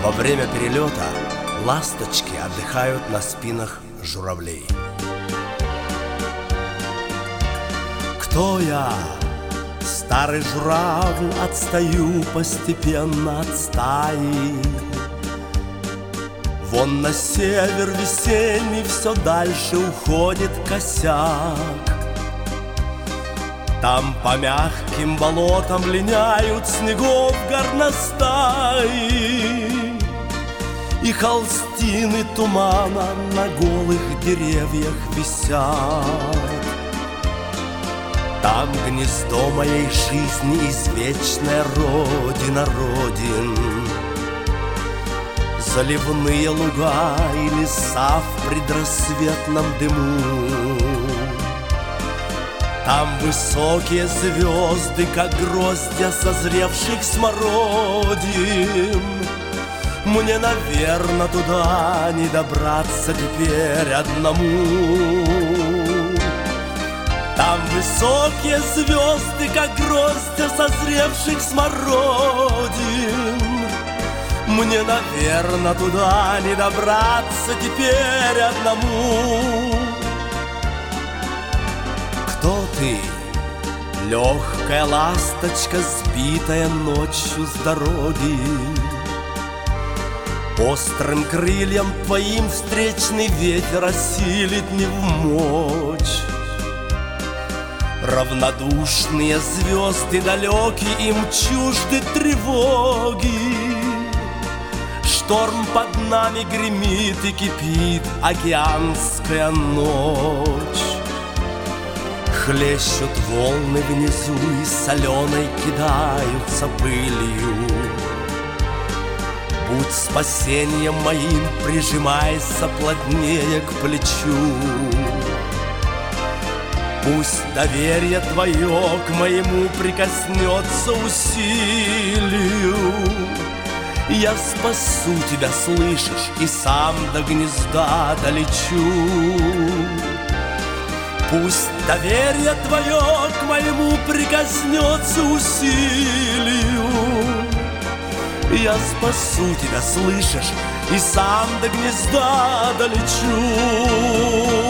Во время перелета ласточки отдыхают на спинах журавлей. Кто я? Старый журавль, отстаю постепенно от стаи. Вон на север весенний все дальше уходит косяк. Там по мягким болотам линяют снегов горностаи, и холстины тумана на голых деревьях висят. Там гнездо моей жизни, извечная родина родин, заливные луга и леса в предрассветном дыму. Там высокие звезды, как гроздья созревших смородин. Мне, наверно, туда не добраться теперь одному. Там высокие звезды, как гроздья созревших смородин. Мне, наверно, туда не добраться теперь одному. Кто ты? Легкая ласточка, сбитая ночью с дороги. Острым крыльям твоим встречный ветер осилит не вмочь. Равнодушные звезды далекие, им чужды тревоги. Шторм под нами гремит и кипит океанская ночь. Хлещут волны внизу и соленой кидаются пылью. Будь спасением моим, прижимайся плотнее к плечу. Пусть доверие твое к моему прикоснется усилию. Я спасу тебя, слышишь, и сам до гнезда долечу. Пусть доверие твое к моему прикоснется усилию. Я спасу тебя, слышишь, и сам до гнезда долечу.